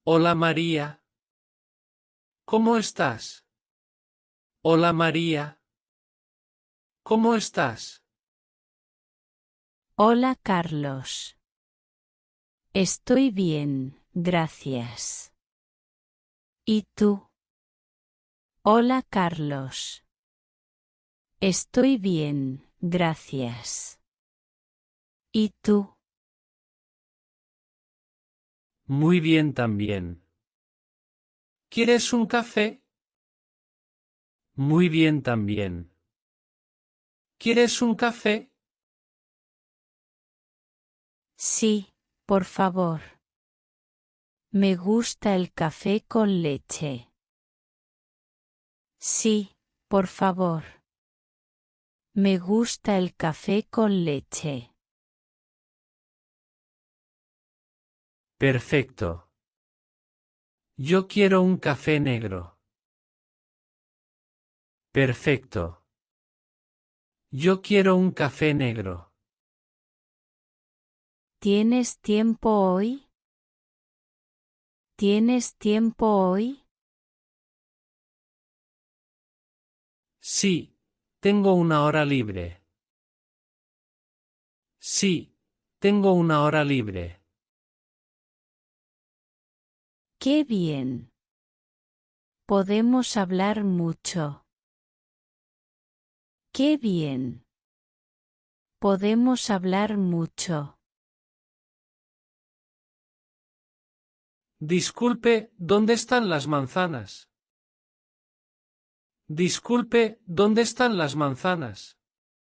Hola María. ¿Cómo estás? Hola María. ¿Cómo estás? Hola Carlos. Estoy bien, gracias. ¿Y tú? Hola Carlos. Estoy bien, gracias. ¿Y tú? Muy bien también. ¿Quieres un café? Muy bien también. ¿Quieres un café? Sí, por favor. Me gusta el café con leche. Sí, por favor. Me gusta el café con leche. Perfecto. Yo quiero un café negro. Perfecto. Yo quiero un café negro. ¿Tienes tiempo hoy? ¿Tienes tiempo hoy? Sí, tengo una hora libre. Sí, tengo una hora libre. ¡Qué bien! Podemos hablar mucho. ¡Qué bien! Podemos hablar mucho. Disculpe, ¿dónde están las manzanas? Disculpe, ¿dónde están las manzanas?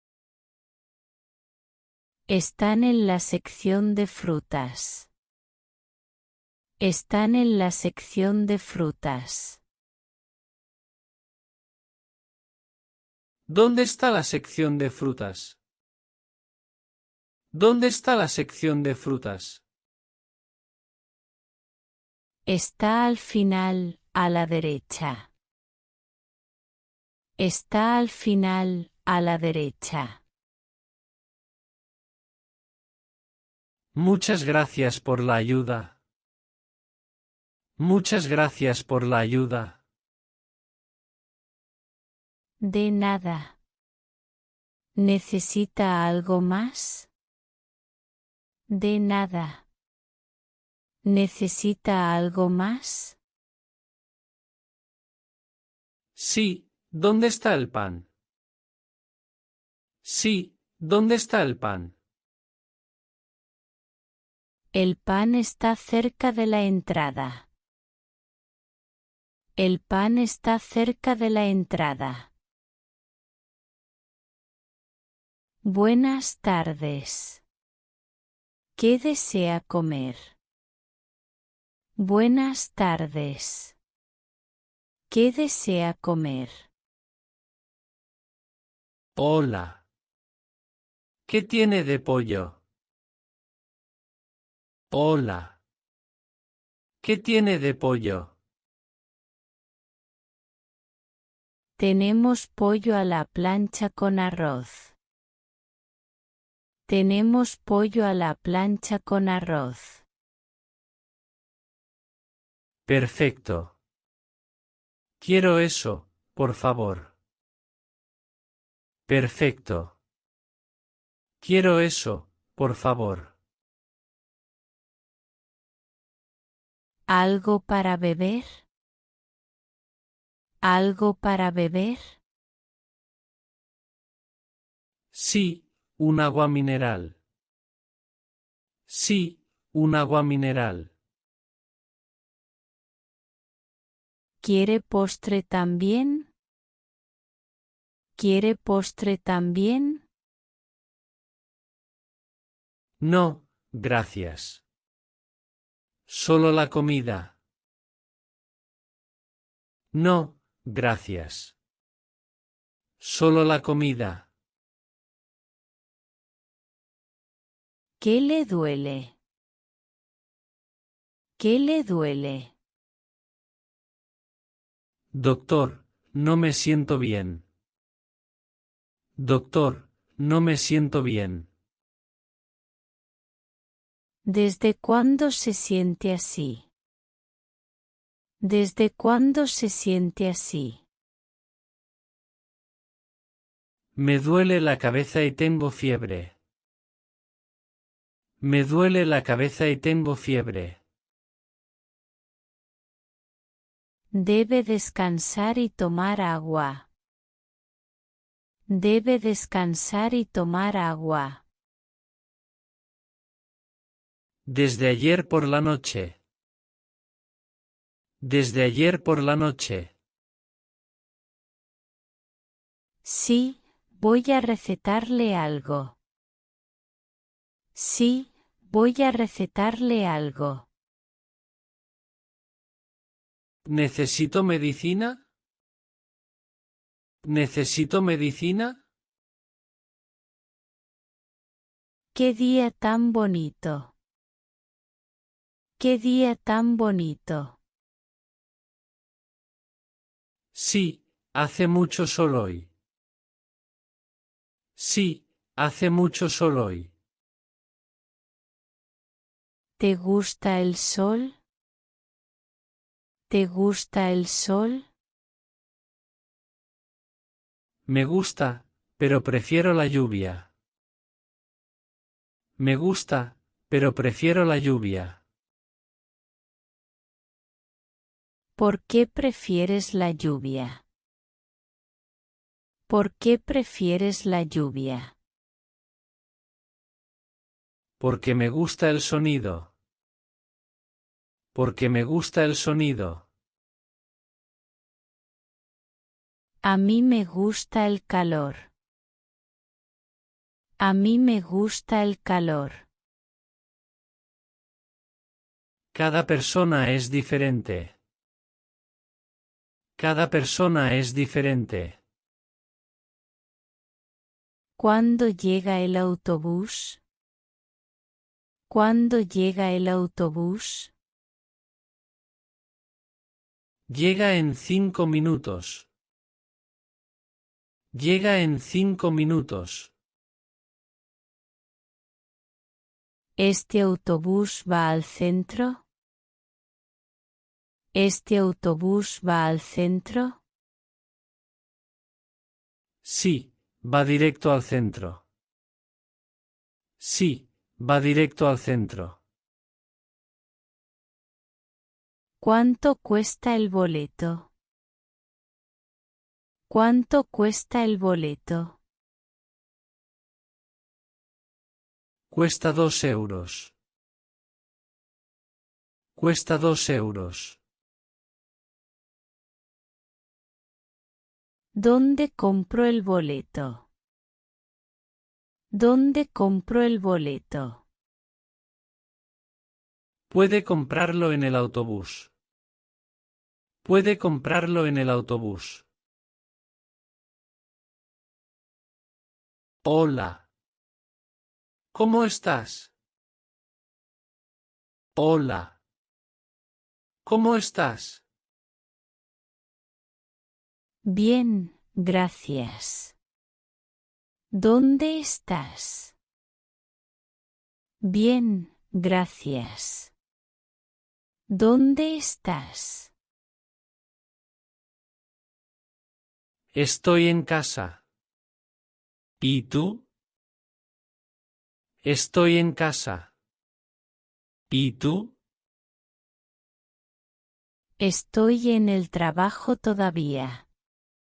Están en la sección de frutas. Están en la sección de frutas. ¿Dónde está la sección de frutas? ¿Dónde está la sección de frutas? Está al final, a la derecha. Está al final, a la derecha. Muchas gracias por la ayuda. Muchas gracias por la ayuda. De nada. ¿Necesita algo más? De nada. ¿Necesita algo más? Sí, ¿dónde está el pan? Sí, ¿dónde está el pan? El pan está cerca de la entrada. El pan está cerca de la entrada. Buenas tardes. ¿Qué desea comer? Buenas tardes. ¿Qué desea comer? Hola. ¿Qué tiene de pollo? Hola. ¿Qué tiene de pollo? Tenemos pollo a la plancha con arroz. Tenemos pollo a la plancha con arroz. Perfecto. Quiero eso, por favor. Perfecto. Quiero eso, por favor. ¿Algo para beber? ¿Algo para beber? Sí, un agua mineral. Sí, un agua mineral. ¿Quiere postre también? ¿Quiere postre también? No, gracias. Solo la comida. No, gracias. Solo la comida. ¿Qué le duele? ¿Qué le duele? Doctor, no me siento bien. Doctor, no me siento bien. ¿Desde cuándo se siente así? ¿Desde cuándo se siente así? Me duele la cabeza y tengo fiebre. Me duele la cabeza y tengo fiebre. Debe descansar y tomar agua. Debe descansar y tomar agua. Desde ayer por la noche. Desde ayer por la noche. Sí, voy a recetarle algo. Sí, voy a recetarle algo. ¿Necesito medicina? ¿Necesito medicina? ¡Qué día tan bonito! ¡Qué día tan bonito! Sí, hace mucho sol hoy. Sí, hace mucho sol hoy. ¿Te gusta el sol? ¿Te gusta el sol? Me gusta, pero prefiero la lluvia. Me gusta, pero prefiero la lluvia. ¿Por qué prefieres la lluvia? ¿Por qué prefieres la lluvia? Porque me gusta el sonido. Porque me gusta el sonido. A mí me gusta el calor. A mí me gusta el calor. Cada persona es diferente. Cada persona es diferente. ¿Cuándo llega el autobús? ¿Cuándo llega el autobús? Llega en 5 minutos. Llega en 5 minutos. ¿Este autobús va al centro? ¿Este autobús va al centro? Sí, va directo al centro. Sí, va directo al centro. ¿Cuánto cuesta el boleto? ¿Cuánto cuesta el boleto? Cuesta 2 euros. Cuesta 2 euros. ¿Dónde compro el boleto? ¿Dónde compro el boleto? Puede comprarlo en el autobús. Puede comprarlo en el autobús. Hola. ¿Cómo estás? Hola. ¿Cómo estás? Bien, gracias. ¿Dónde estás? Bien, gracias. ¿Dónde estás? Estoy en casa. ¿Y tú? Estoy en casa. ¿Y tú? Estoy en el trabajo todavía.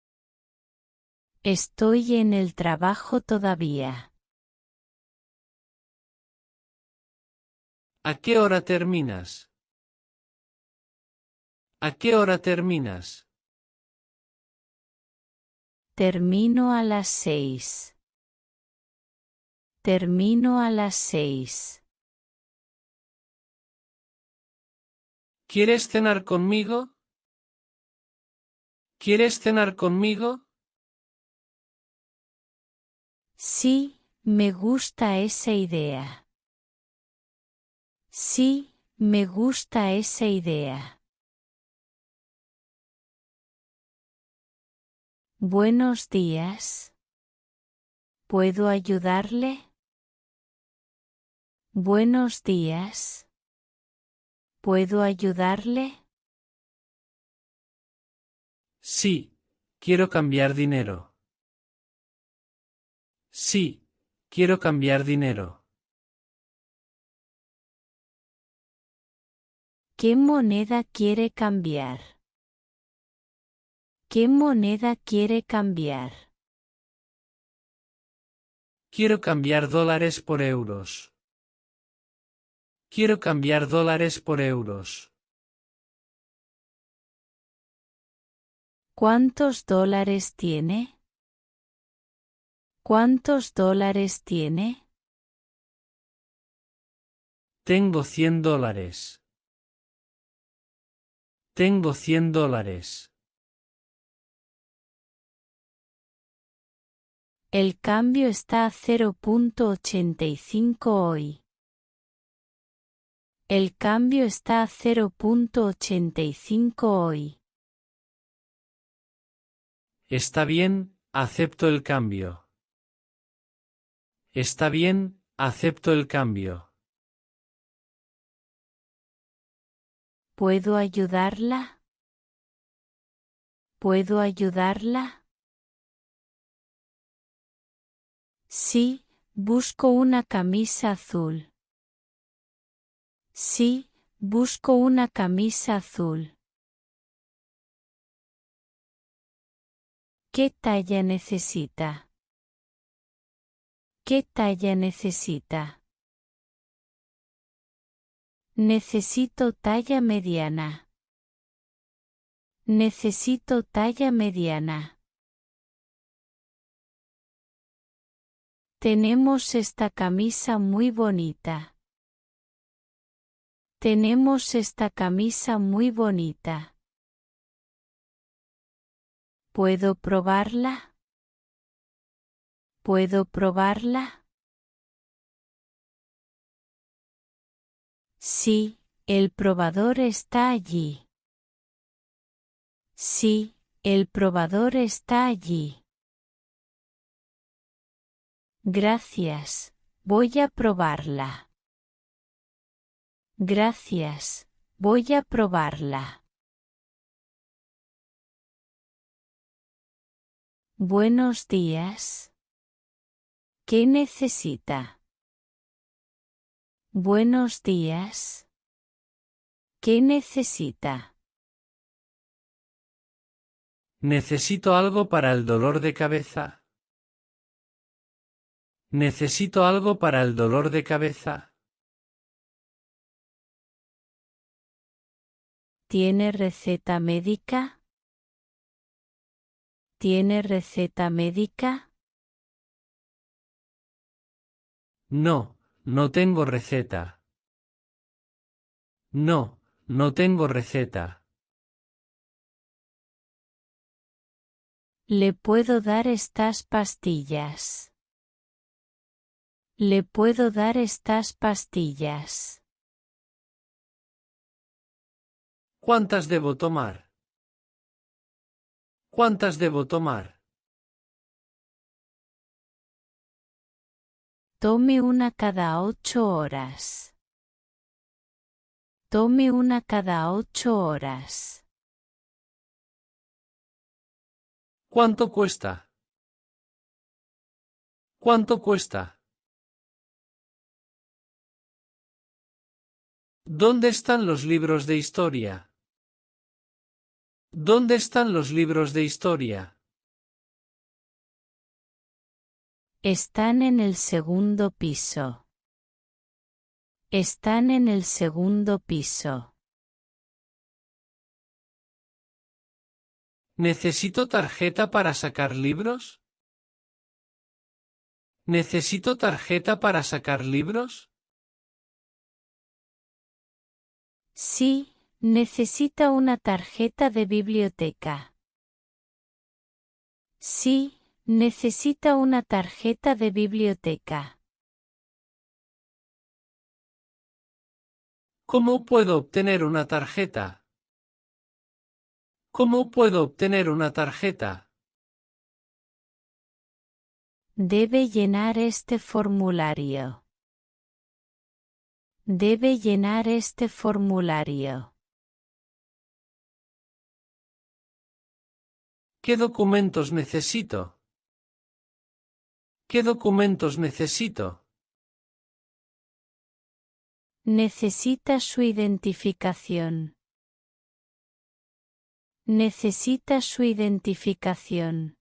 Estoy en el trabajo todavía. ¿A qué hora terminas? ¿A qué hora terminas? Termino a las 6. Termino a las 6. ¿Quieres cenar conmigo? ¿Quieres cenar conmigo? Sí, me gusta esa idea. Sí, me gusta esa idea. Buenos días. ¿Puedo ayudarle? Buenos días. ¿Puedo ayudarle? Sí, quiero cambiar dinero. Sí, quiero cambiar dinero. ¿Qué moneda quiere cambiar? ¿Qué moneda quiere cambiar? Quiero cambiar dólares por euros. Quiero cambiar dólares por euros. ¿Cuántos dólares tiene? ¿Cuántos dólares tiene? Tengo $100. Tengo $100. El cambio está a 0.85 hoy. El cambio está a 0.85 hoy. Está bien, acepto el cambio. Está bien, acepto el cambio. ¿Puedo ayudarla? ¿Puedo ayudarla? Sí, busco una camisa azul. Sí, busco una camisa azul. ¿Qué talla necesita? ¿Qué talla necesita? Necesito talla mediana. Necesito talla mediana. Tenemos esta camisa muy bonita. Tenemos esta camisa muy bonita. ¿Puedo probarla? ¿Puedo probarla? Sí, el probador está allí. Sí, el probador está allí. Gracias, voy a probarla. Gracias, voy a probarla. Buenos días. ¿Qué necesita? Buenos días. ¿Qué necesita? Necesito algo para el dolor de cabeza. Necesito algo para el dolor de cabeza. ¿Tiene receta médica? ¿Tiene receta médica? No, no tengo receta. No, no tengo receta. Le puedo dar estas pastillas. Le puedo dar estas pastillas. ¿Cuántas debo tomar? ¿Cuántas debo tomar? Tome una cada 8 horas. Tome una cada 8 horas. ¿Cuánto cuesta? ¿Cuánto cuesta? ¿Dónde están los libros de historia? ¿Dónde están los libros de historia? Están en el segundo piso. Están en el segundo piso. ¿Necesito tarjeta para sacar libros? ¿Necesito tarjeta para sacar libros? Sí, necesita una tarjeta de biblioteca. Sí, necesita una tarjeta de biblioteca. ¿Cómo puedo obtener una tarjeta? ¿Cómo puedo obtener una tarjeta? Debe llenar este formulario. Debe llenar este formulario. ¿Qué documentos necesito? ¿Qué documentos necesito? Necesita su identificación. Necesita su identificación.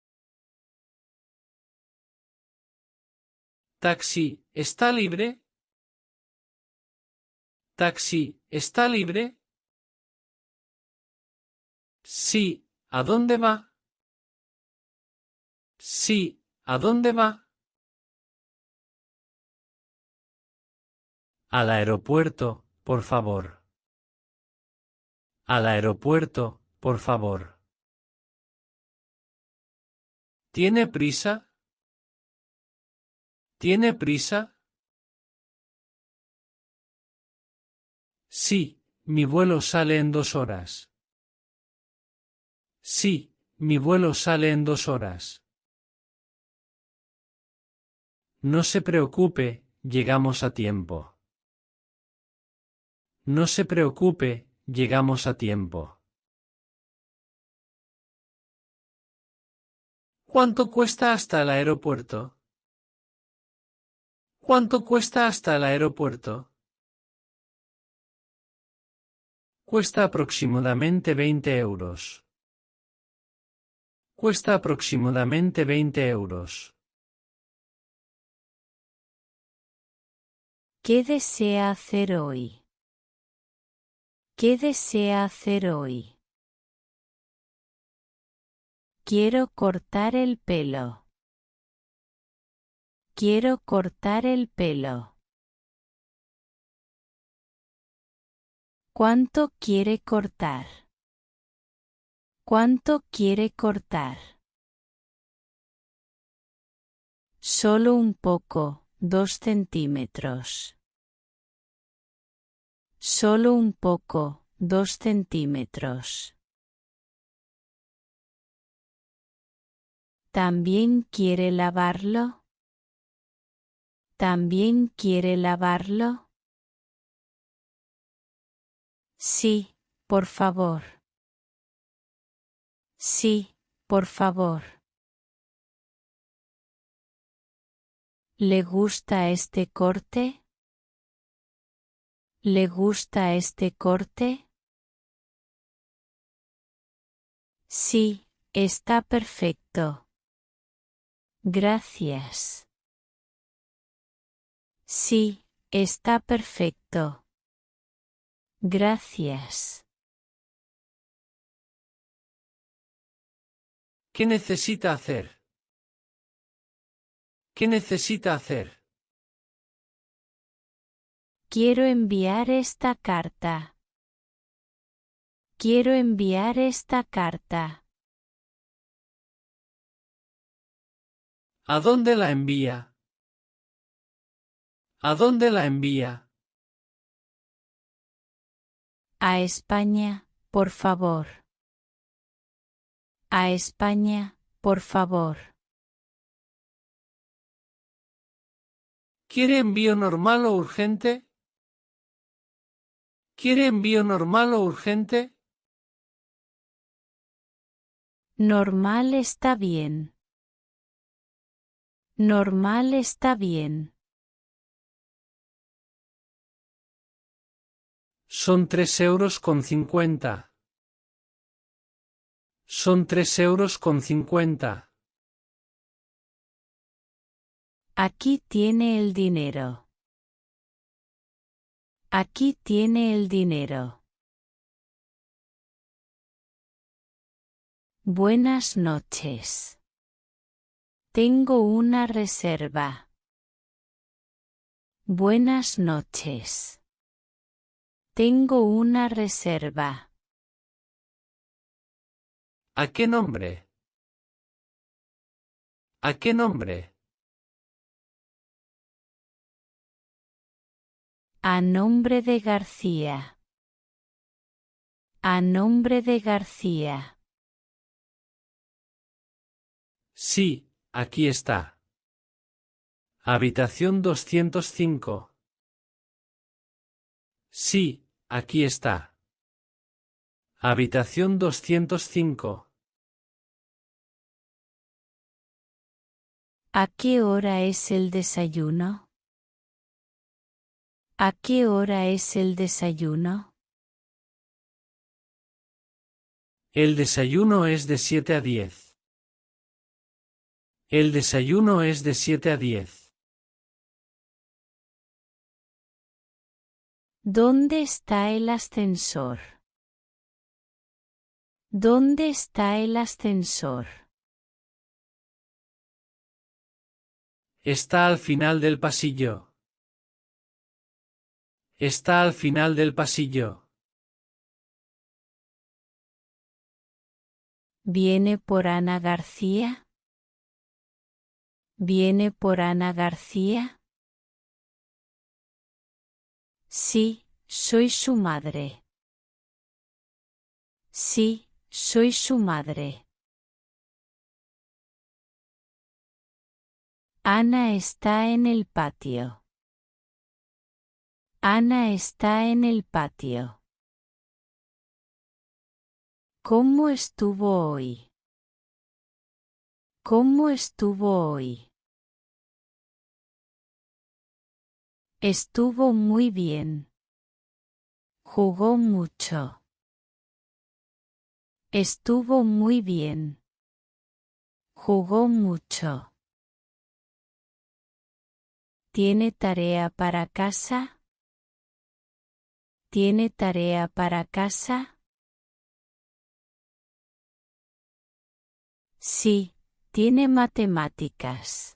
Taxi, ¿está libre? Taxi, ¿está libre? Sí, ¿a dónde va? Sí, ¿a dónde va? Al aeropuerto, por favor. Al aeropuerto, por favor. ¿Tiene prisa? ¿Tiene prisa? Sí, mi vuelo sale en 2 horas. Sí, mi vuelo sale en 2 horas. No se preocupe, llegamos a tiempo. No se preocupe, llegamos a tiempo. ¿Cuánto cuesta hasta el aeropuerto? ¿Cuánto cuesta hasta el aeropuerto? Cuesta aproximadamente 20 euros. Cuesta aproximadamente 20 euros. ¿Qué desea hacer hoy? ¿Qué desea hacer hoy? Quiero cortar el pelo. Quiero cortar el pelo. ¿Cuánto quiere cortar? ¿Cuánto quiere cortar? Solo un poco, 2 centímetros. Solo un poco, 2 centímetros. ¿También quiere lavarlo? ¿También quiere lavarlo? Sí, por favor. Sí, por favor. ¿Le gusta este corte? ¿Le gusta este corte? Sí, está perfecto. Gracias. Sí, está perfecto. Gracias. ¿Qué necesita hacer? ¿Qué necesita hacer? Quiero enviar esta carta. Quiero enviar esta carta. ¿A dónde la envía? ¿A dónde la envía? A España, por favor. A España, por favor. ¿Quiere envío normal o urgente? ¿Quiere envío normal o urgente? Normal está bien. Normal está bien. Son 3,50 €. Son 3,50 €. Aquí tiene el dinero. Aquí tiene el dinero. Buenas noches. Tengo una reserva. Buenas noches. Tengo una reserva. ¿A qué nombre? ¿A qué nombre? A nombre de García. A nombre de García. Sí, aquí está. Habitación 205. Sí, aquí está. Habitación 205. ¿A qué hora es el desayuno? ¿A qué hora es el desayuno? El desayuno es de 7 a 10. El desayuno es de 7 a 10. ¿Dónde está el ascensor? ¿Dónde está el ascensor? Está al final del pasillo. Está al final del pasillo. ¿Viene por Ana García? ¿Viene por Ana García? Sí, soy su madre. Sí, soy su madre. Ana está en el patio. Ana está en el patio. ¿Cómo estuvo hoy? ¿Cómo estuvo hoy? Estuvo muy bien. Jugó mucho. Estuvo muy bien. Jugó mucho. ¿Tiene tarea para casa? ¿Tiene tarea para casa? Sí, tiene matemáticas.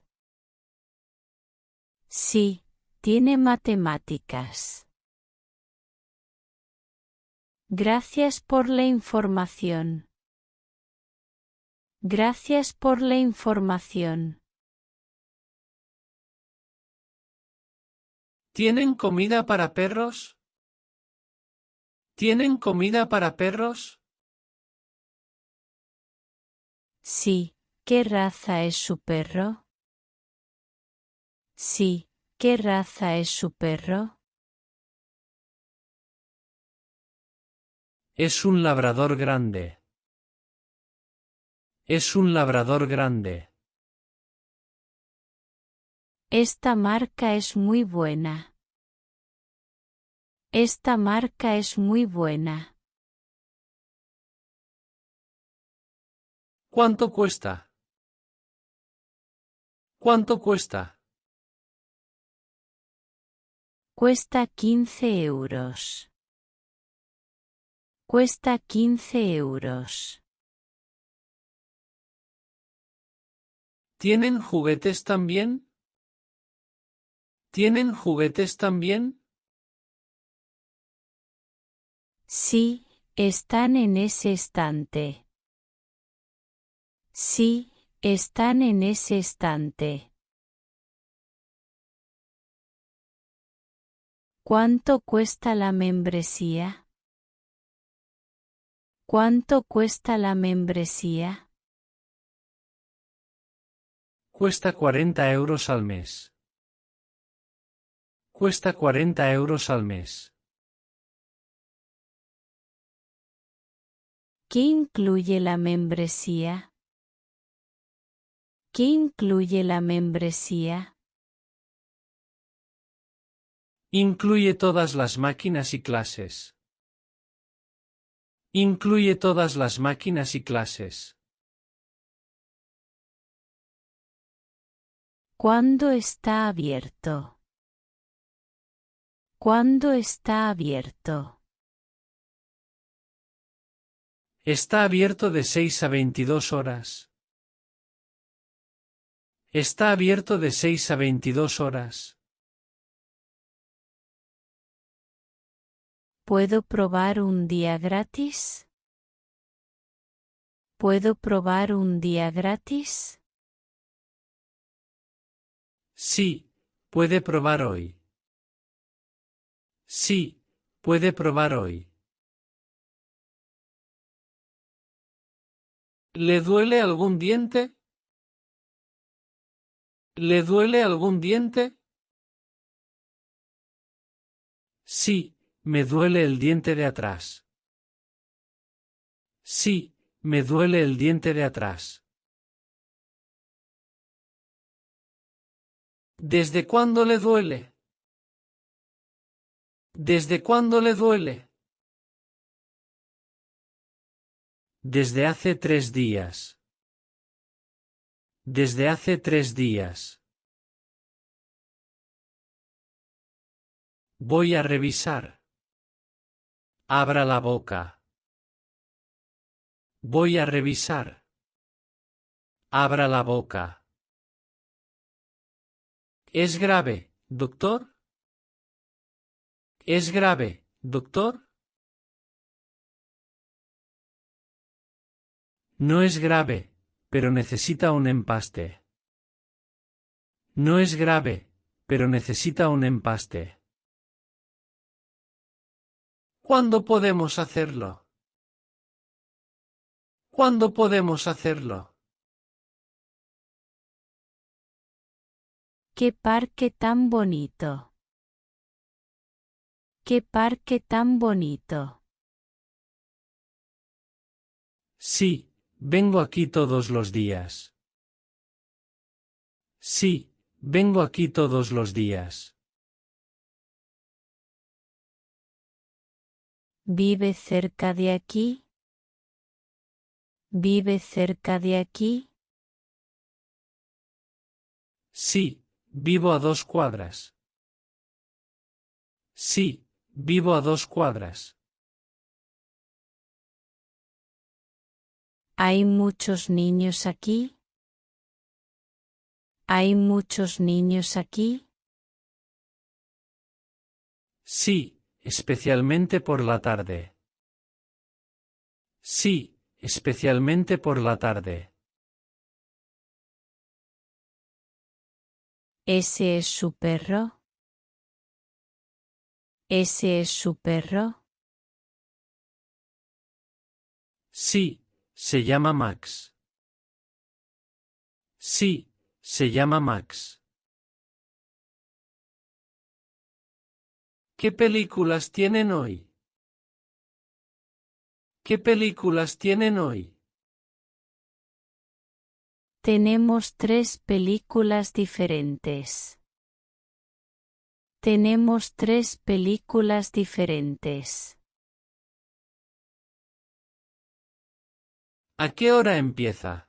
Sí, tiene matemáticas. Gracias por la información. Gracias por la información. ¿Tienen comida para perros? ¿Tienen comida para perros? Sí, ¿qué raza es su perro? Sí, ¿qué raza es su perro? Es un labrador grande. Es un labrador grande. Esta marca es muy buena. Esta marca es muy buena. ¿Cuánto cuesta? ¿Cuánto cuesta? Cuesta 15 euros. Cuesta 15 euros. ¿Tienen juguetes también? ¿Tienen juguetes también? Sí, están en ese estante. Sí, están en ese estante. ¿Cuánto cuesta la membresía? ¿Cuánto cuesta la membresía? Cuesta 40 euros al mes. Cuesta 40 euros al mes. ¿Qué incluye la membresía? ¿Qué incluye la membresía? Incluye todas las máquinas y clases. Incluye todas las máquinas y clases. ¿Cuándo está abierto? ¿Cuándo está abierto? Está abierto de 6 a 22 horas. Está abierto de 6 a 22 horas. ¿Puedo probar un día gratis? ¿Puedo probar un día gratis? Sí, puede probar hoy. Sí, puede probar hoy. ¿Le duele algún diente? ¿Le duele algún diente? Sí, me duele el diente de atrás. Sí, me duele el diente de atrás. ¿Desde cuándo le duele? ¿Desde cuándo le duele? Desde hace 3 días. Desde hace 3 días. Voy a revisar. Abra la boca. Voy a revisar. Abra la boca. ¿Es grave, doctor? ¿Es grave, doctor? No es grave, pero necesita un empaste. No es grave, pero necesita un empaste. ¿Cuándo podemos hacerlo? ¿Cuándo podemos hacerlo? ¡Qué parque tan bonito! ¡Qué parque tan bonito! Sí, vengo aquí todos los días. Sí, vengo aquí todos los días. ¿Vive cerca de aquí? ¿Vive cerca de aquí? Sí, vivo a 2 cuadras. Sí, vivo a 2 cuadras. ¿Hay muchos niños aquí? ¿Hay muchos niños aquí? Sí, especialmente por la tarde. Sí, especialmente por la tarde. ¿Ese es su perro? ¿Ese es su perro? Sí, se llama Max. Sí, se llama Max. ¿Qué películas tienen hoy? ¿Qué películas tienen hoy? Tenemos 3 películas diferentes. Tenemos 3 películas diferentes. ¿A qué hora empieza?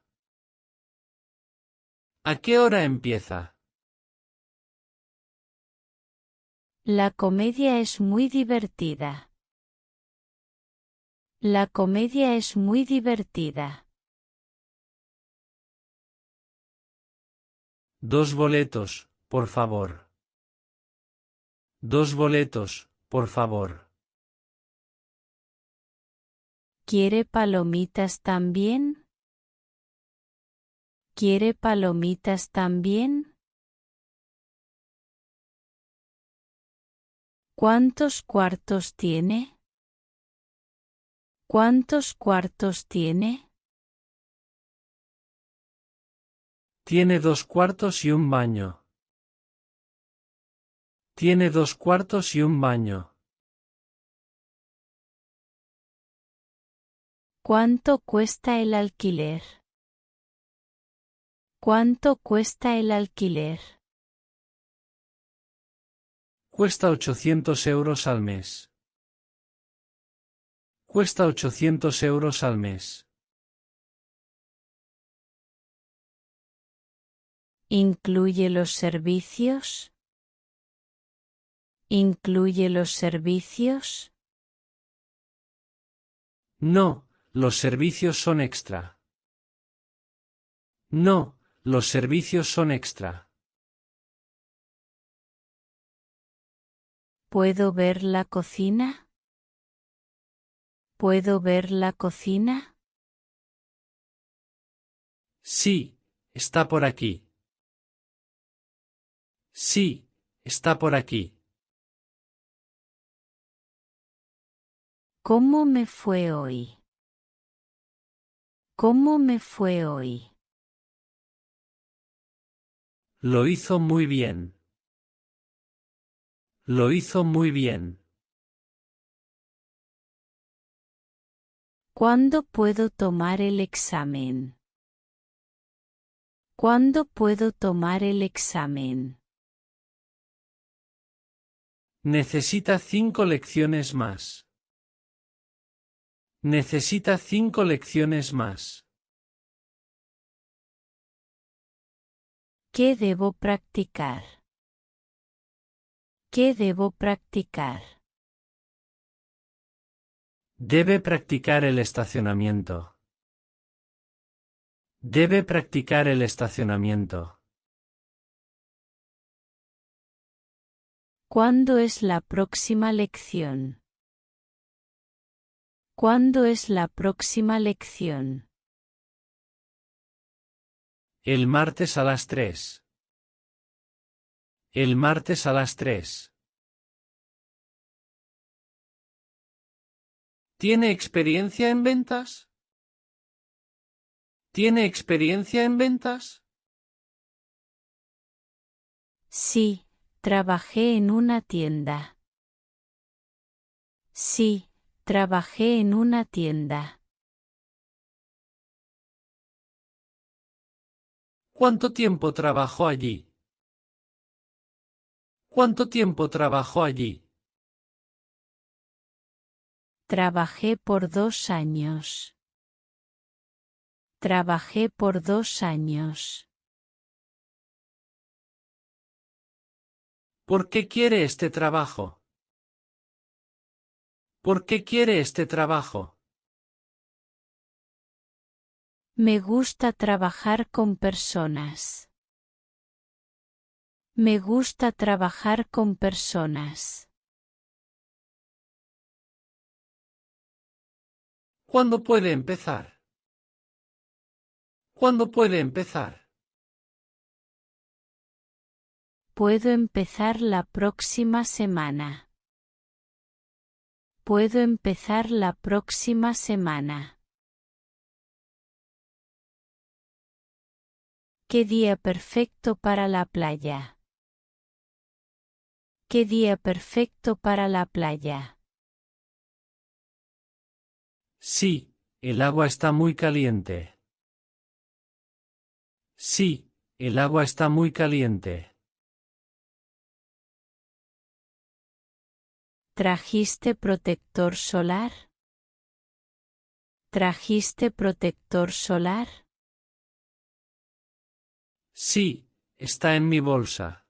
¿A qué hora empieza? La comedia es muy divertida. La comedia es muy divertida. 2 boletos, por favor. 2 boletos, por favor. ¿Quiere palomitas también? ¿Quiere palomitas también? ¿Cuántos cuartos tiene? ¿Cuántos cuartos tiene? Tiene 2 cuartos y un baño. Tiene 2 cuartos y un baño. ¿Cuánto cuesta el alquiler? ¿Cuánto cuesta el alquiler? Cuesta 800 euros al mes. Cuesta 800 euros al mes. ¿Incluye los servicios? ¿Incluye los servicios? No, los servicios son extra. No, los servicios son extra. ¿Puedo ver la cocina? ¿Puedo ver la cocina? Sí, está por aquí. Sí, está por aquí. ¿Cómo me fue hoy? ¿Cómo me fue hoy? Lo hizo muy bien. Lo hizo muy bien. ¿Cuándo puedo tomar el examen? ¿Cuándo puedo tomar el examen? Necesita 5 lecciones más. Necesita 5 lecciones más. ¿Qué debo practicar? ¿Qué debo practicar? Debe practicar el estacionamiento. Debe practicar el estacionamiento. ¿Cuándo es la próxima lección? ¿Cuándo es la próxima lección? El martes a las 3. El martes a las 3. ¿Tiene experiencia en ventas? ¿Tiene experiencia en ventas? Sí, trabajé en una tienda. Sí, trabajé en una tienda. ¿Cuánto tiempo trabajó allí? ¿Cuánto tiempo trabajó allí? Trabajé por 2 años. Trabajé por 2 años. ¿Por qué quiere este trabajo? ¿Por qué quiere este trabajo? Me gusta trabajar con personas. Me gusta trabajar con personas. ¿Cuándo puede empezar? ¿Cuándo puede empezar? Puedo empezar la próxima semana. Puedo empezar la próxima semana. ¿Qué día perfecto para la playa? ¿Qué día perfecto para la playa? Sí, el agua está muy caliente. Sí, el agua está muy caliente. ¿Trajiste protector solar? ¿Trajiste protector solar? Sí, está en mi bolsa.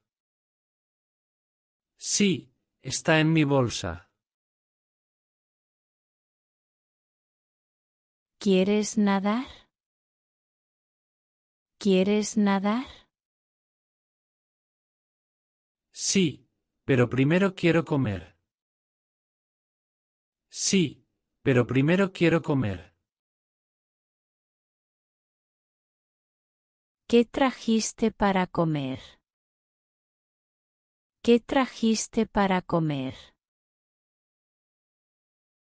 Sí, está en mi bolsa. ¿Quieres nadar? ¿Quieres nadar? Sí, pero primero quiero comer. Sí, pero primero quiero comer. ¿Qué trajiste para comer? ¿Qué trajiste para comer?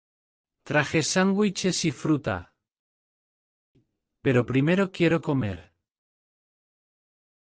Traje sándwiches y fruta. Pero primero quiero comer.